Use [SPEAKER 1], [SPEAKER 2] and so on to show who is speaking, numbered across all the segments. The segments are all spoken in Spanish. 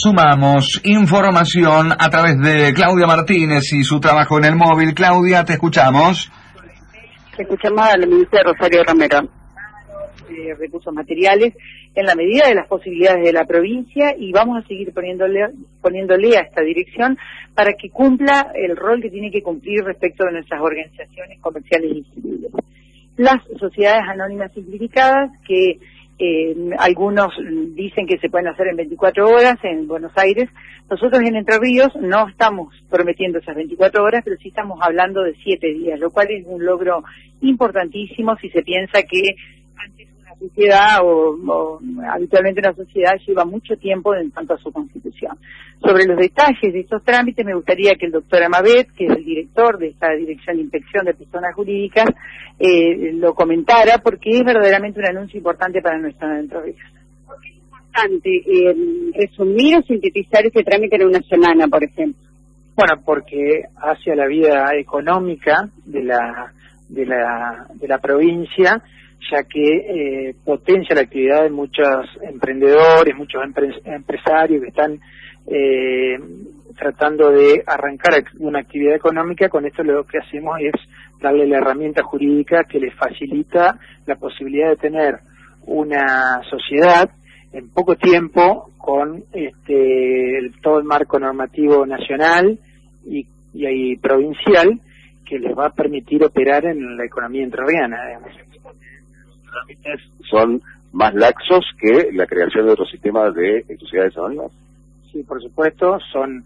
[SPEAKER 1] Sumamos información a través de Claudia Martínez y su trabajo en el móvil. Claudia, te escuchamos.
[SPEAKER 2] Escuchamos a la ministra Rosario Romero. Recursos materiales en la medida de las posibilidades de la provincia, y vamos a seguir poniéndole a esta dirección para que cumpla el rol que tiene que cumplir respecto de nuestras organizaciones comerciales y civiles. Las sociedades anónimas simplificadas, que algunos dicen que se pueden hacer en 24 horas en Buenos Aires. Nosotros en Entre Ríos no estamos prometiendo esas 24 horas, pero sí estamos hablando de 7 días, lo cual es un logro importantísimo si se piensa que antes una sociedad o habitualmente una sociedad lleva mucho tiempo en cuanto a su constitución. Sobre los detalles de estos trámites me gustaría que el doctor Amabet, que es el director de esta Dirección de Inspección de Personas Jurídicas, lo comentara, porque es verdaderamente un anuncio importante para nuestra Entre Ríos.
[SPEAKER 3] ¿Por qué es importante resumir o sintetizar este trámite en una semana, por ejemplo?
[SPEAKER 4] Bueno, porque hacia la vida económica de la provincia, ya que potencia la actividad de muchos emprendedores, muchos empresarios que están tratando de arrancar una actividad económica. Con esto lo que hacemos es darle la herramienta jurídica que les facilita la posibilidad de tener una sociedad en poco tiempo con todo el marco normativo nacional y provincial que les va a permitir operar en la economía entrerriana, digamos.
[SPEAKER 5] Los trámites son más laxos que la creación de otros sistemas de sociedades anónimas.
[SPEAKER 4] Sí, por supuesto, son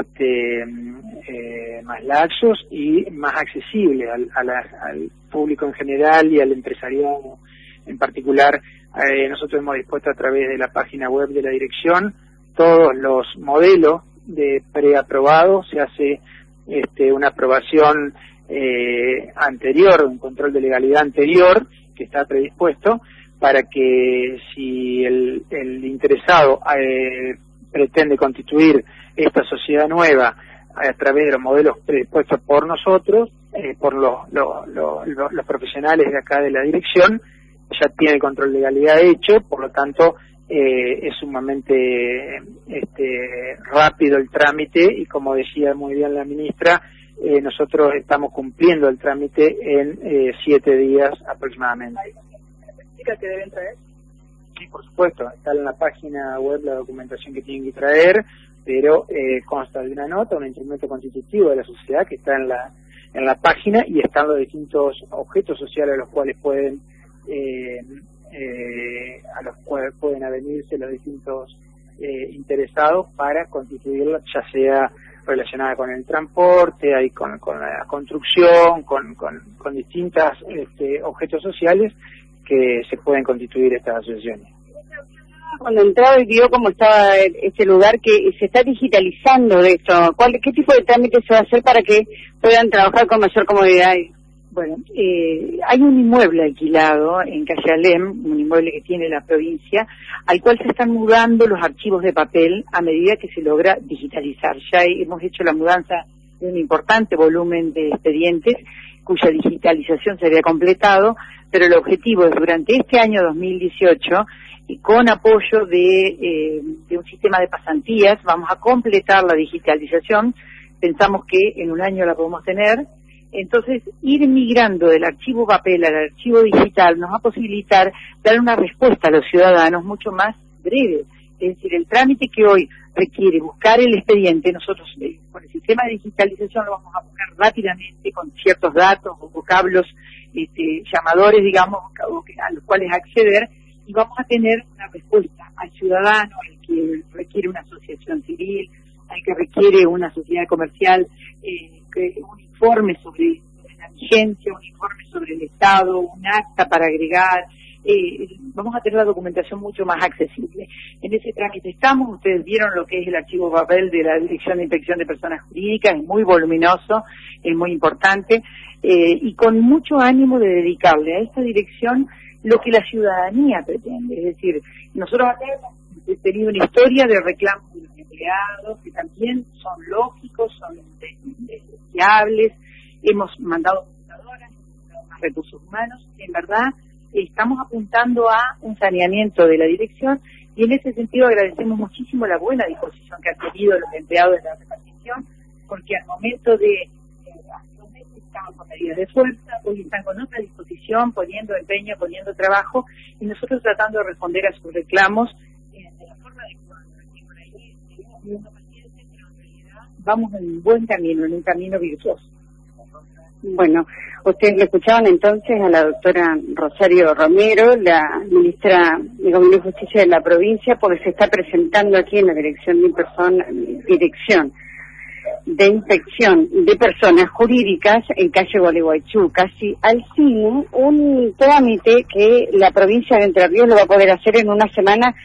[SPEAKER 4] más laxos y más accesibles al público en general y al empresariado en particular. Nosotros hemos dispuesto a través de la página web de la dirección todos los modelos de preaprobados. Se hace una aprobación anterior, un control de legalidad anterior que está predispuesto para que si el interesado pretende constituir esta sociedad nueva a través de los modelos predispuestos por nosotros, por los profesionales de acá de la dirección, ya tiene el control de legalidad hecho, por lo tanto es sumamente rápido el trámite, y como decía muy bien la ministra, nosotros estamos cumpliendo el trámite en 7 días aproximadamente.
[SPEAKER 2] ¿Que deben traer?
[SPEAKER 4] Sí, por supuesto, está en la página web la documentación que tienen que traer, pero consta de una nota, un instrumento constitutivo de la sociedad que está en la página, y están los distintos objetos sociales a los cuales pueden avenirse los distintos interesados para constituirla, ya sea relacionada con el transporte, ahí con la construcción, con distintos objetos sociales que se pueden constituir estas asociaciones.
[SPEAKER 3] Cuando entraba y vio cómo estaba este lugar, que se está digitalizando de esto, ¿qué tipo de trámite se va a hacer para que puedan trabajar con mayor comodidad?
[SPEAKER 2] Bueno, hay un inmueble alquilado en Calle Alem, un inmueble que tiene la provincia, al cual se están mudando los archivos de papel a medida que se logra digitalizar. Ya hemos hecho la mudanza de un importante volumen de expedientes cuya digitalización se había completado, pero el objetivo es durante este año 2018, y con apoyo de un sistema de pasantías, vamos a completar la digitalización. Pensamos que en un año la podemos tener. Entonces, ir migrando del archivo papel al archivo digital nos va a posibilitar dar una respuesta a los ciudadanos mucho más breve. Es decir, el trámite que hoy requiere buscar el expediente, nosotros con el sistema de digitalización lo vamos a buscar rápidamente con ciertos datos o vocablos, llamadores, digamos, a los cuales acceder, y vamos a tener una respuesta al ciudadano, al que requiere una asociación civil, al que requiere una sociedad comercial, un informe sobre la vigencia, un informe sobre el Estado, un acta para agregar. Vamos a tener la documentación mucho más accesible. En ese trámite estamos. Ustedes vieron lo que es el archivo papel de la Dirección de Inspección de Personas Jurídicas, es muy voluminoso, es muy importante, y con mucho ánimo de dedicarle a esta dirección lo que la ciudadanía pretende. Es decir, nosotros acá hemos tenido una historia de reclamos de los empleados que también son lógicos, son deseables. Hemos mandado computadoras, hemos mandado más recursos humanos. En verdad, estamos apuntando a un saneamiento de la dirección Y en ese sentido agradecemos muchísimo la buena disposición que han tenido los empleados de la repartición, porque al momento de hace 2 meses estaban con medidas de fuerza, hoy están con otra disposición, poniendo empeño, poniendo trabajo, y nosotros tratando de responder a sus reclamos de la forma adecuada. Y por ahí seguimos viendo pacientes, pero en realidad vamos en un buen camino, en un camino virtuoso.
[SPEAKER 3] Bueno, ustedes le escuchaban entonces a la doctora Rosario Romero, la ministra de Gobierno y Justicia de la provincia, porque se está presentando aquí en la Dirección de Inspección de Personas Jurídicas en calle Gualeguaychú, casi Alcina, un trámite que la provincia de Entre Ríos lo va a poder hacer en una semana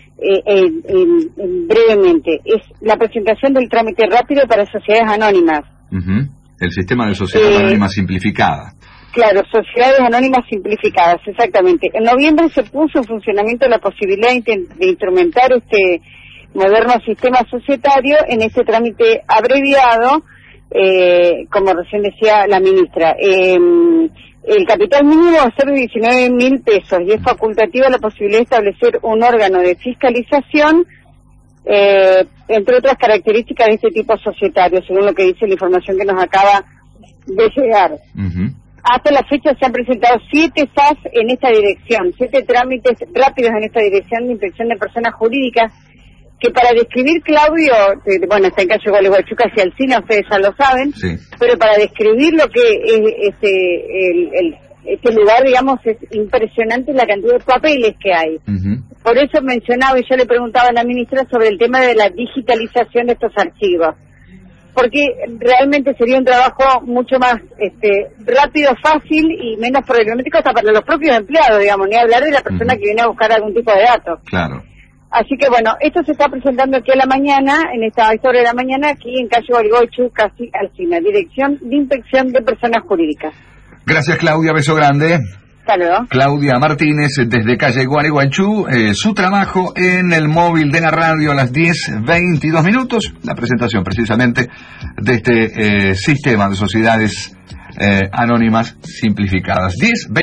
[SPEAKER 3] brevemente. Es la presentación del trámite rápido para sociedades anónimas.
[SPEAKER 1] El sistema de sociedad anónima simplificada.
[SPEAKER 3] Claro, sociedades anónimas simplificadas, exactamente. En noviembre se puso en funcionamiento la posibilidad de instrumentar este moderno sistema societario en este trámite abreviado, como recién decía la ministra. El capital mínimo va a ser de 19.000 pesos y es facultativa la posibilidad de establecer un órgano de fiscalización, entre otras características de este tipo societario, según lo que dice la información que nos acaba de llegar. Hasta la fecha se han presentado 7 SAS en esta dirección, 7 trámites rápidos en esta dirección de inspección de personas jurídicas, que para describir, Claudio, bueno, está en calle Gualeguaychú, casi Alcina, ustedes ya lo saben, sí, pero para describir lo que es este lugar, digamos, es impresionante la cantidad de papeles que hay. Por eso mencionaba, y yo le preguntaba a la ministra sobre el tema de la digitalización de estos archivos, porque realmente sería un trabajo mucho más rápido, fácil y menos problemático hasta para los propios empleados, digamos, ni hablar de la persona que viene a buscar algún tipo de datos.
[SPEAKER 1] Claro.
[SPEAKER 3] Así que bueno, esto se está presentando aquí a la mañana, en esta hora de la mañana, aquí en calle Gualeguaychú, casi Alcina, Dirección de Inspección de Personas Jurídicas.
[SPEAKER 1] Gracias, Claudia, beso grande.
[SPEAKER 3] Hasta luego.
[SPEAKER 1] Claudia Martínez, desde calle Gualeguaychú, su trabajo en el móvil de la radio a las 10:22 minutos, la presentación precisamente de este sistema de sociedades anónimas simplificadas. 10:22.